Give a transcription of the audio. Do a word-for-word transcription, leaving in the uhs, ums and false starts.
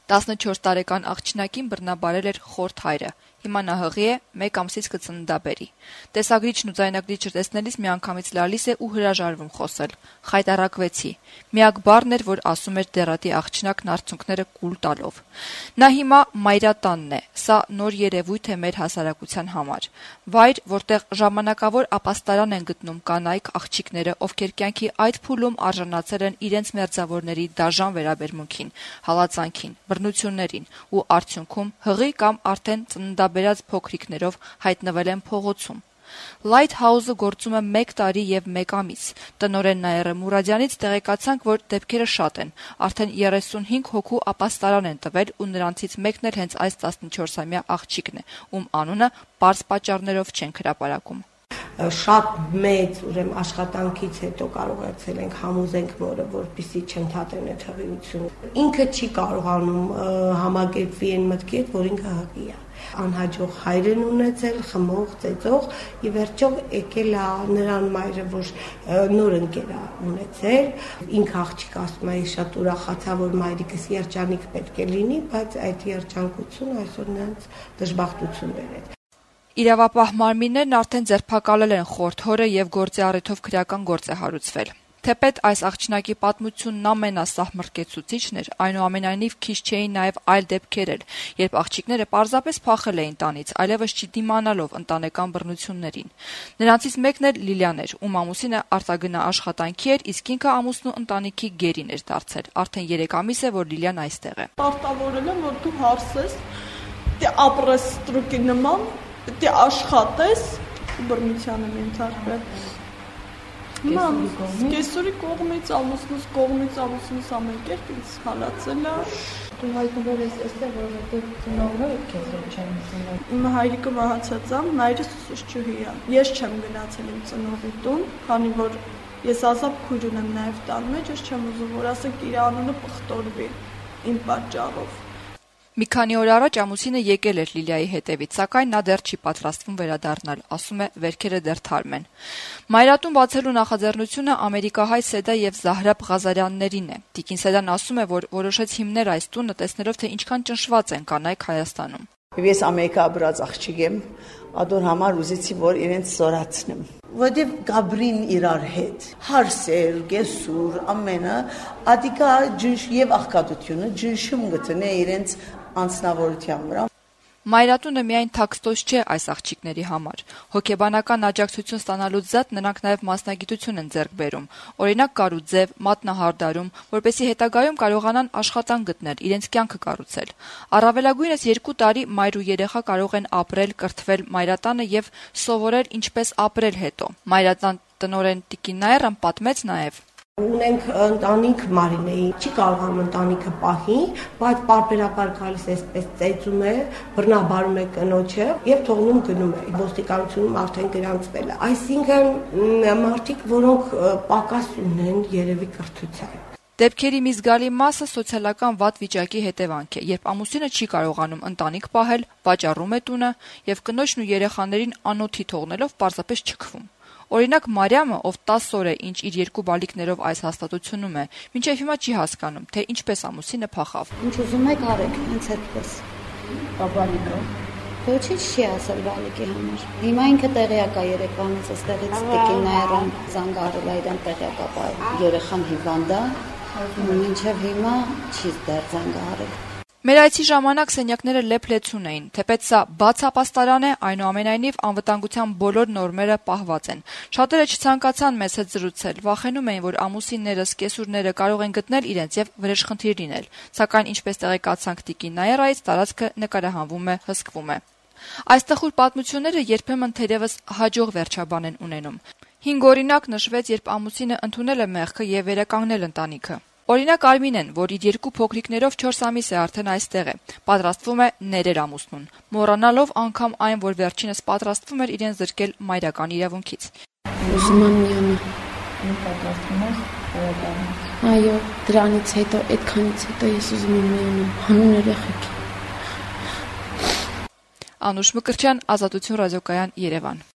տասնչորս տարեկան աղջնակին բռնաբարել էր խորթ հայրը։ Հիմա նա հղի է, մեկ ամսից կծննդաբերի։ Տեսագրիչն ու ձայնագրիչը տեսնելիս միանգամից լալիս է ու հրաժարվում խոսել։ Խայտառակվեցի։ Միակ բառն էր, որ ասում էր դեռատի աղջնակն արցունքները կուլ տալով։ Նա հիմա մայրատանն է։ Սա նոր երևույթ է մեր հասարակության համար։ Վայր, որտեղ ժամանակավոր ապաստարան են գտնում կանայք, աղջիկները, ովքեր կյանքի այդ փուլում արժանացել են իրենց մերձավորների դաժան վերաբերմունքին, հալածանքին, բռնություններին ու արդյունքում հղի կամ արդեն ծննդաբերած փոքրիկներով հայտնվել են փողոցում։ Lighthouse-ը գործում է մեկ տարի եւ մեկ ամիս։ Տնօրեն Նաիրա Մուրադյանից տեղեկացանք, որ դեպքերը շատ են։ Արդեն երեսունհինգ հոգու ապաստարան են տվել ու նրանցից մեկն էլ հենց այս տասնչորսամյա աղջիկն է, ում անունը պարզ պատճառներով չենք հրապարակում։ Շատ մեծ ուրեմն աշխատանքից հետո կարողացել ենք համոզենք մորը, որպեսզի չընդհատեն այդ հղիությունը։ Ինքը չի կարողանում համակերպվի այն մտքի հետ, որ ինքը հղի է։ Անհաջող հայր են ունեցել, խմող, ծեծող, ի վերջո եկել է նրան մայրը, որ նոր ընկեր է ունեցել։ Ինքը աղջիկը ասում է, շատ ուրախացա, որ մայրիկս երջանիկ պետք է լինի, բայց այդ երջանկությունը այսօր նրանց դժբախտություն բերեց։ Իրավապահ մարմիններն արդեն ձերբակալել են խորթ հորը եւ գործի առիթով քրեական գործ է հարուցվել։ Թեպետ այս աղջնակի պատմությունն ամենասահմռկեցուցիչն էր, այնուամենայնիվ քիչ չէին նաեւ այլ դեպքեր էլ, երբ աղջիկները պարզապես փախել էին տանից, այլևս չդիմանալով ընտանեկան բռնություններին։ Նրանցից մեկն էլ Լիլիան էր, ում ամուսինը արտագնա աշխատանքի էր, իսկ ինքը ամուսնու ընտանիքի գերին էր դարձել։ Արդեն երեք ամիս է, որ Լիլիան այստեղ է։ Պարտավորել եմ, որ դու հարսես, դե ապրես ստրուկի նման, դե աշխատես, բռնության եմ ենթարկվել։ Կեսուրի կողմից, ամուսնուս կողմից, ամուսնուս ամեն կերպ ինձ հալածել է։ Դու հայտնվել ես այստեղ, որովհետև ծնողները քեզ չեն ծնվել։ Իմ հայրիկը մահացած է, մայրս ուսուցչուհի է։ Ես չեմ գնացել իմ ծնողի տուն, քանի որ ես ազատ քույր ունեմ նաև տան մեջ, ես չեմ ուզում, որ ասենք իր անունը պղտորվի իմ պատճառով։ Մի քանի օր առաջ ամուսինը եկել էր Լիլիայի հետևից, սակայն նա դեռ չի պատրաստվում վերադառնալ, ասում է, վերքերը դեռ թարմ են։ Մայրատուն բացելու նախաձեռնությունը ամերիկահայ Սեդա եւ Զահրաբ Ղազարյաններին է։ Տիկին Սեդան ասում է, որ որոշեց հիմնել այս տունը, տեսնելով, թե ինչքան ճնշված են կանայք Հայաստանում։ Ես Ամերիկա ապրած աղջիկ եմ, ադոր համար ուզեցի, որ իրենց զորացնեմ։ Որտեւ գաբրին իրար հետ հարսեր, գեսուր, ամենը ադիկա ջնշ եւ աղքատությունը ջնշում գտնե իրենց անձնավորության վրա։ Մայրատունը միայն թաքստոց չէ այս աղջիկների համար։ Հոգեբանական աջակցություն ստանալուց զատ նրանք նաև մասնագիտություն են ձեռք բերում։ Օրինակ կարուձև, մատնահարդարում, որպեսզի հետագայում կարողանան աշխատանք գտնել, իրենց կյանքը կառուցել։ Առավելագույնս երկու տարի մայր ու երեխա կարող են ապրել, կրթվել մայրատանը եւ սովորել ինչպես ապրել հետո։ Մայրատան տնօրեն Տիկին Նաիրան պատմեց նաև. Ունենք ընտանիք Մարինեի, չի կարողանում ընտանիքը պահի, բայց պարբերաբար գալիս էսպես ծեծում է, բռնաբարում է կնոջը եւ թողնում գնում է։ Ոստիկանությունում արդեն գրանցվել է։ Այսինքն մարդիկ, որոնք պակաս ունեն երևի կրթության։ Դեպքերի մի զգալի մասը սոցիալական վատ վիճակի հետևանք է, երբ ամուսինը չի կարողանում ընտանիք պահել, վաճառում է տունը եւ կնոջն ու երեխաներին անօթի թողնելով պարզապես չքվում։ Օրինակ Մարիամը, ով տասը օր է ինչ իր երկու բալիկներով այս հաստատությունում է, մինչև հիմա չի հասկանում, թե ինչպես ամուսինը փախավ։ Ինչ ուզում եք արեք, հենց այդպես։ Բալիկը Ոչինչ չի ասել բալիկի համար։ Հիմա ինքը տեղյակ է երեկվանից այստեղից Տիկին Նաիրան զանգ արել է իրեն տեղյակ է, երեխան հիվանդ է, մինչև հիմա չի դեռ զանգ արել։ Մեր այցի ժամանակ սենյակները լեփ-լեցուն էին, թեպետ սա բաց ապաստարան է, այնուամենայնիվ անվտանգության բոլոր նորմերը պահված են։ Շատերը չցանկացան մեզ հետ զրուցել, վախենում էին, որ ամուսինները, սկեսուրները կարող են գտնել իրենց եւ վրեժխնդիր լինել, սակայն ինչպես տեղեկացանք Տիկին Նաիրայից, տարածքը նկարահանվում է, հսկվում է։ Այս տխուր պատմությունները երբեմն թերևս հաջող վերջաբան են ունենում։ Հինգ օրինակ նշվեց, երբ ամուսինը ընդունել է մեղքը եւ վերականգնել ընտանիքը։ Օրինակ Արմինեն, որ իր երկու փոքրիկներով չորս ամիս է արդեն այստեղ է, պատրաստվում է ներել ամուսնուն, մոռանալով անգամ այն, որ վերջինս պատրաստվում էր իրեն զրկել մայրական իրավունքից։ Ուզում եմ միանա։ Ինչ պատրաստվում ես վերադառնալ։ Այո, դրանից հետո, այդքանից հետո ես ուզում եմ միանալ, հանուն երեխեք։ Անուշ Մկրտչյան, Ազատություն ռադիոկայան, Երևան։